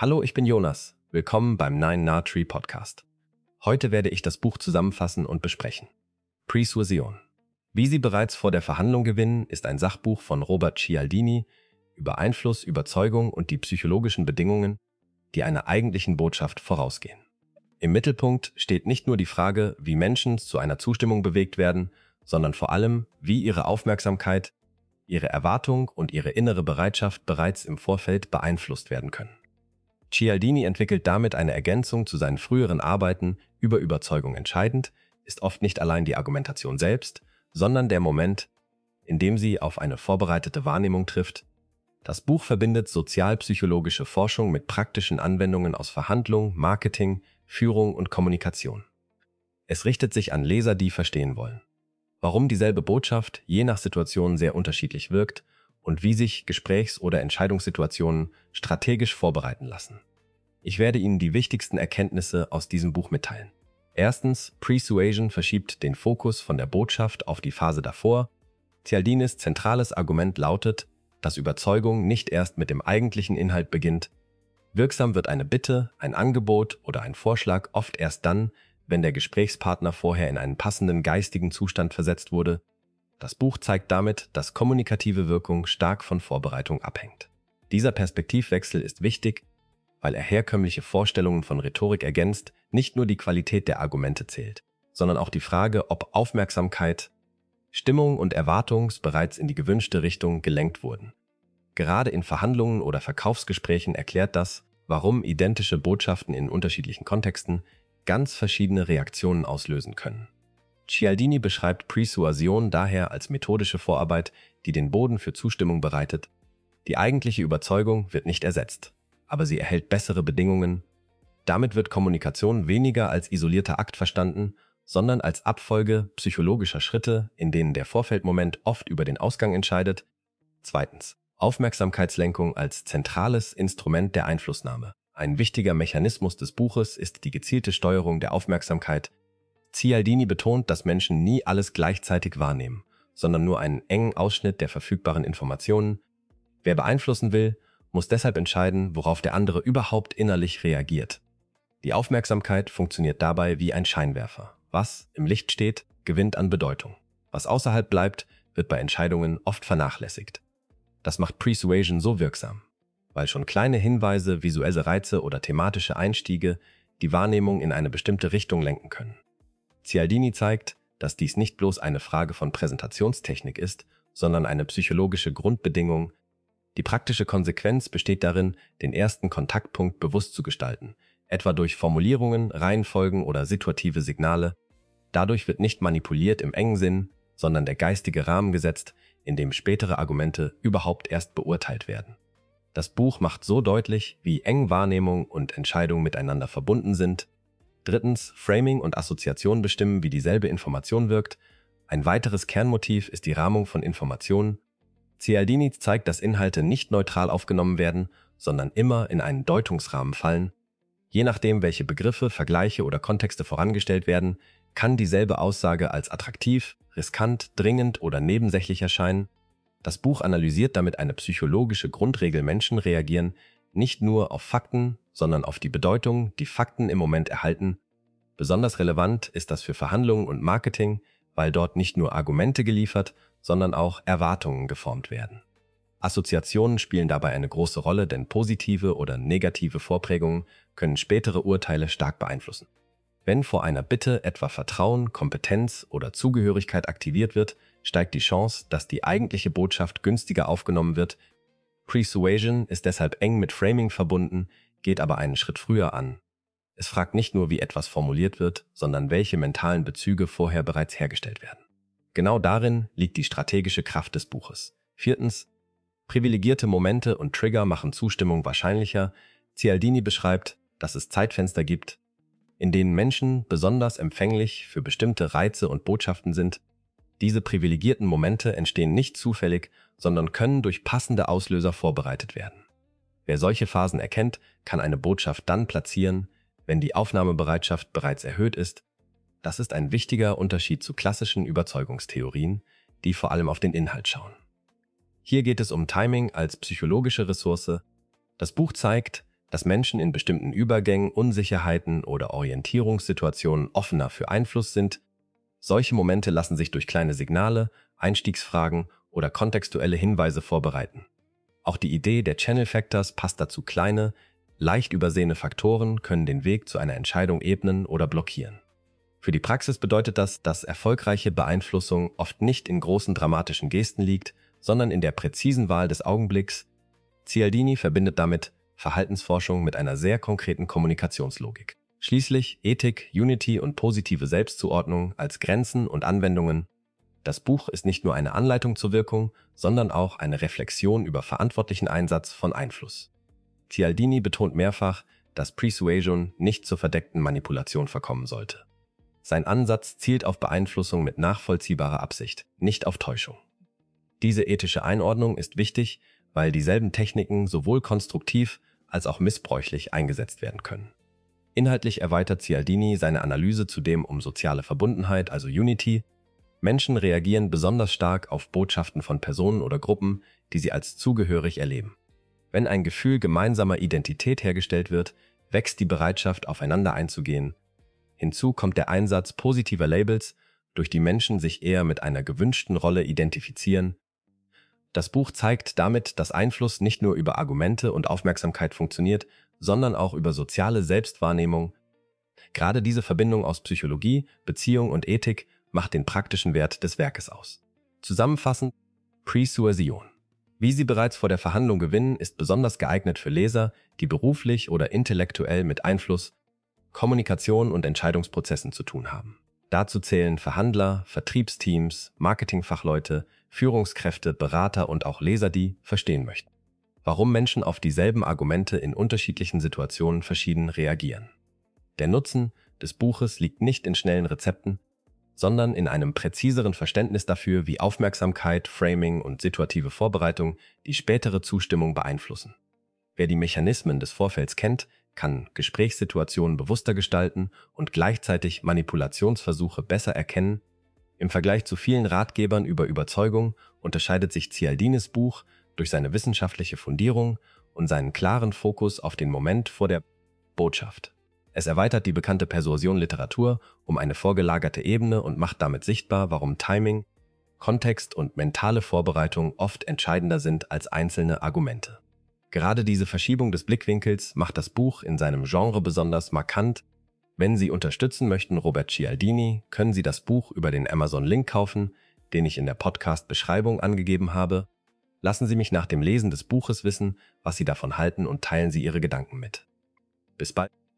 Hallo, ich bin Jonas. Willkommen beim Nine Na Tree Podcast. Heute werde ich das Buch zusammenfassen und besprechen. Persuasion. Wie Sie bereits vor der Verhandlung gewinnen, ist ein Sachbuch von Robert Cialdini über Einfluss, Überzeugung und die psychologischen Bedingungen, die einer eigentlichen Botschaft vorausgehen. Im Mittelpunkt steht nicht nur die Frage, wie Menschen zu einer Zustimmung bewegt werden, sondern vor allem, wie ihre Aufmerksamkeit, ihre Erwartung und ihre innere Bereitschaft bereits im Vorfeld beeinflusst werden können. Cialdini entwickelt damit eine Ergänzung zu seinen früheren Arbeiten über Überzeugung. Entscheidend ist oft nicht allein die Argumentation selbst, sondern der Moment, in dem sie auf eine vorbereitete Wahrnehmung trifft. Das Buch verbindet sozialpsychologische Forschung mit praktischen Anwendungen aus Verhandlung, Marketing, Führung und Kommunikation. Es richtet sich an Leser, die verstehen wollen, warum dieselbe Botschaft je nach Situation sehr unterschiedlich wirkt und wie sich Gesprächs- oder Entscheidungssituationen strategisch vorbereiten lassen. Ich werde Ihnen die wichtigsten Erkenntnisse aus diesem Buch mitteilen. Erstens, Persuasion verschiebt den Fokus von der Botschaft auf die Phase davor. Cialdinis zentrales Argument lautet, dass Überzeugung nicht erst mit dem eigentlichen Inhalt beginnt. Wirksam wird eine Bitte, ein Angebot oder ein Vorschlag oft erst dann, wenn der Gesprächspartner vorher in einen passenden geistigen Zustand versetzt wurde. Das Buch zeigt damit, dass kommunikative Wirkung stark von Vorbereitung abhängt. Dieser Perspektivwechsel ist wichtig, weil er herkömmliche Vorstellungen von Rhetorik ergänzt, nicht nur die Qualität der Argumente zählt, sondern auch die Frage, ob Aufmerksamkeit, Stimmung und Erwartung bereits in die gewünschte Richtung gelenkt wurden. Gerade in Verhandlungen oder Verkaufsgesprächen erklärt das, warum identische Botschaften in unterschiedlichen Kontexten ganz verschiedene Reaktionen auslösen können. Cialdini beschreibt Persuasion daher als methodische Vorarbeit, die den Boden für Zustimmung bereitet. Die eigentliche Überzeugung wird nicht ersetzt, aber sie erhält bessere Bedingungen. Damit wird Kommunikation weniger als isolierter Akt verstanden, sondern als Abfolge psychologischer Schritte, in denen der Vorfeldmoment oft über den Ausgang entscheidet. Zweitens, Aufmerksamkeitslenkung als zentrales Instrument der Einflussnahme. Ein wichtiger Mechanismus des Buches ist die gezielte Steuerung der Aufmerksamkeit. Cialdini betont, dass Menschen nie alles gleichzeitig wahrnehmen, sondern nur einen engen Ausschnitt der verfügbaren Informationen. Wer beeinflussen will, muss deshalb entscheiden, worauf der andere überhaupt innerlich reagiert. Die Aufmerksamkeit funktioniert dabei wie ein Scheinwerfer. Was im Licht steht, gewinnt an Bedeutung. Was außerhalb bleibt, wird bei Entscheidungen oft vernachlässigt. Das macht Persuasion so wirksam, weil schon kleine Hinweise, visuelle Reize oder thematische Einstiege die Wahrnehmung in eine bestimmte Richtung lenken können. Cialdini zeigt, dass dies nicht bloß eine Frage von Präsentationstechnik ist, sondern eine psychologische Grundbedingung. Die praktische Konsequenz besteht darin, den ersten Kontaktpunkt bewusst zu gestalten, etwa durch Formulierungen, Reihenfolgen oder situative Signale. Dadurch wird nicht manipuliert im engen Sinn, sondern der geistige Rahmen gesetzt, in dem spätere Argumente überhaupt erst beurteilt werden. Das Buch macht so deutlich, wie eng Wahrnehmung und Entscheidung miteinander verbunden sind. Drittens, Framing und Assoziation bestimmen, wie dieselbe Information wirkt. Ein weiteres Kernmotiv ist die Rahmung von Informationen. Cialdini zeigt, dass Inhalte nicht neutral aufgenommen werden, sondern immer in einen Deutungsrahmen fallen. Je nachdem, welche Begriffe, Vergleiche oder Kontexte vorangestellt werden, kann dieselbe Aussage als attraktiv, riskant, dringend oder nebensächlich erscheinen. Das Buch analysiert damit eine psychologische Grundregel: Menschen reagieren nicht nur auf Fakten, sondern auf die Bedeutung, die Fakten im Moment erhalten. Besonders relevant ist das für Verhandlungen und Marketing, weil dort nicht nur Argumente geliefert, sondern auch Erwartungen geformt werden. Assoziationen spielen dabei eine große Rolle, denn positive oder negative Vorprägungen können spätere Urteile stark beeinflussen. Wenn vor einer Bitte etwa Vertrauen, Kompetenz oder Zugehörigkeit aktiviert wird, steigt die Chance, dass die eigentliche Botschaft günstiger aufgenommen wird. Persuasion ist deshalb eng mit Framing verbunden, geht aber einen Schritt früher an. Es fragt nicht nur, wie etwas formuliert wird, sondern welche mentalen Bezüge vorher bereits hergestellt werden. Genau darin liegt die strategische Kraft des Buches. Viertens, privilegierte Momente und Trigger machen Zustimmung wahrscheinlicher. Cialdini beschreibt, dass es Zeitfenster gibt, in denen Menschen besonders empfänglich für bestimmte Reize und Botschaften sind. Diese privilegierten Momente entstehen nicht zufällig, sondern können durch passende Auslöser vorbereitet werden. Wer solche Phasen erkennt, kann eine Botschaft dann platzieren, wenn die Aufnahmebereitschaft bereits erhöht ist. Das ist ein wichtiger Unterschied zu klassischen Überzeugungstheorien, die vor allem auf den Inhalt schauen. Hier geht es um Timing als psychologische Ressource. Das Buch zeigt, dass Menschen in bestimmten Übergängen, Unsicherheiten oder Orientierungssituationen offener für Einfluss sind. Solche Momente lassen sich durch kleine Signale, Einstiegsfragen oder kontextuelle Hinweise vorbereiten. Auch die Idee der Channel Factors passt dazu. Kleine, leicht übersehene Faktoren können den Weg zu einer Entscheidung ebnen oder blockieren. Für die Praxis bedeutet das, dass erfolgreiche Beeinflussung oft nicht in großen dramatischen Gesten liegt, sondern in der präzisen Wahl des Augenblicks. Cialdini verbindet damit Verhaltensforschung mit einer sehr konkreten Kommunikationslogik. Schließlich Ethik, Unity und positive Selbstzuordnung als Grenzen und Anwendungen. Das Buch ist nicht nur eine Anleitung zur Wirkung, sondern auch eine Reflexion über verantwortlichen Einsatz von Einfluss. Cialdini betont mehrfach, dass Persuasion nicht zur verdeckten Manipulation verkommen sollte. Sein Ansatz zielt auf Beeinflussung mit nachvollziehbarer Absicht, nicht auf Täuschung. Diese ethische Einordnung ist wichtig, weil dieselben Techniken sowohl konstruktiv als auch missbräuchlich eingesetzt werden können. Inhaltlich erweitert Cialdini seine Analyse zudem um soziale Verbundenheit, also Unity. Menschen reagieren besonders stark auf Botschaften von Personen oder Gruppen, die sie als zugehörig erleben. Wenn ein Gefühl gemeinsamer Identität hergestellt wird, wächst die Bereitschaft, aufeinander einzugehen. Hinzu kommt der Einsatz positiver Labels, durch die Menschen sich eher mit einer gewünschten Rolle identifizieren. Das Buch zeigt damit, dass Einfluss nicht nur über Argumente und Aufmerksamkeit funktioniert, sondern auch über soziale Selbstwahrnehmung. Gerade diese Verbindung aus Psychologie, Beziehung und Ethik macht den praktischen Wert des Werkes aus. Zusammenfassend: Persuasion. Wie Sie bereits vor der Verhandlung gewinnen, ist besonders geeignet für Leser, die beruflich oder intellektuell mit Einfluss, Kommunikation und Entscheidungsprozessen zu tun haben. Dazu zählen Verhandler, Vertriebsteams, Marketingfachleute, Führungskräfte, Berater und auch Leser, die verstehen möchten, warum Menschen auf dieselben Argumente in unterschiedlichen Situationen verschieden reagieren. Der Nutzen des Buches liegt nicht in schnellen Rezepten, sondern in einem präziseren Verständnis dafür, wie Aufmerksamkeit, Framing und situative Vorbereitung die spätere Zustimmung beeinflussen. Wer die Mechanismen des Vorfelds kennt, kann Gesprächssituationen bewusster gestalten und gleichzeitig Manipulationsversuche besser erkennen. Im Vergleich zu vielen Ratgebern über Überzeugung unterscheidet sich Cialdinis Buch durch seine wissenschaftliche Fundierung und seinen klaren Fokus auf den Moment vor der Botschaft. Es erweitert die bekannte Persuasion-Literatur um eine vorgelagerte Ebene und macht damit sichtbar, warum Timing, Kontext und mentale Vorbereitung oft entscheidender sind als einzelne Argumente. Gerade diese Verschiebung des Blickwinkels macht das Buch in seinem Genre besonders markant. Wenn Sie unterstützen möchten Robert Cialdini, können Sie das Buch über den Amazon-Link kaufen, den ich in der Podcast-Beschreibung angegeben habe. Lassen Sie mich nach dem Lesen des Buches wissen, was Sie davon halten und teilen Sie Ihre Gedanken mit. Bis bald.